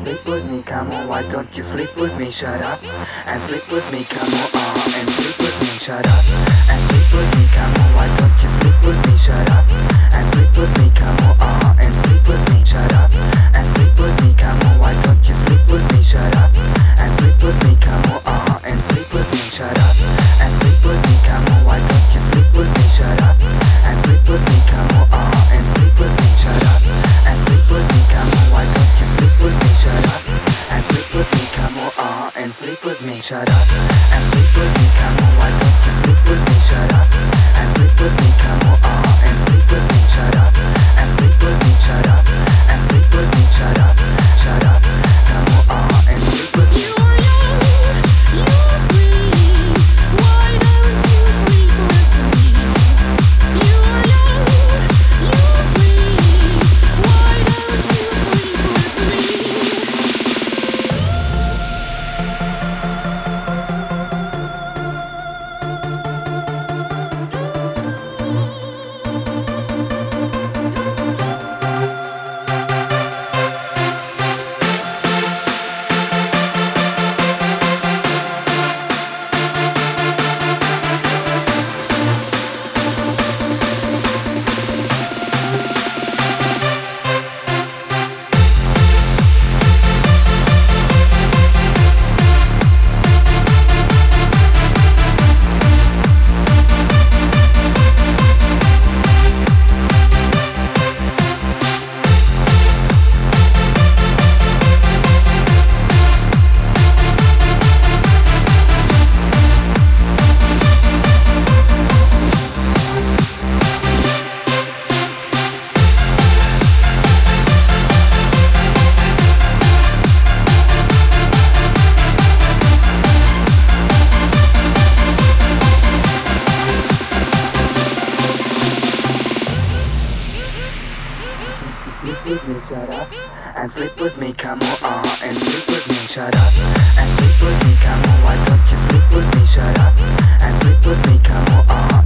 sleep with me, come on, why don't you sleep with me? Shut up and sleep with me, come on, and sleep with me. Shut up and sleep with me, come on, why don't you sleep with me? Shut up and sleep with me, come on, and sleep with me. Shut up and sleep with me, come on, why don't you sleep with me? Shut up and sleep with me, come on, and sleep with me. Shut up and sleep with me, come on, why don't you sleep with me? Shut up and sleep with me, come on, and sleep with me. Shut up and sleep with me, come on, why don't you sleep with me? Shut up and sleep with me, come on, and sleep with me. Shut up and sleep with me, come on, why don't you sleep with me? Shut up and sleep with me, come on, and sleep with me. Shut up and sleep with me. Shut up and sleep with me. Shut up, shut up, come on, and sleep with me. You're young, you're free. Why don't you sleep with me? You're young, you're free. Why don't you sleep with me? Sleep with me, shut up and sleep with me, come on, and sleep with me. Shut up and sleep with me, come on, why don't you sleep with me? Shut up and sleep with me, come on.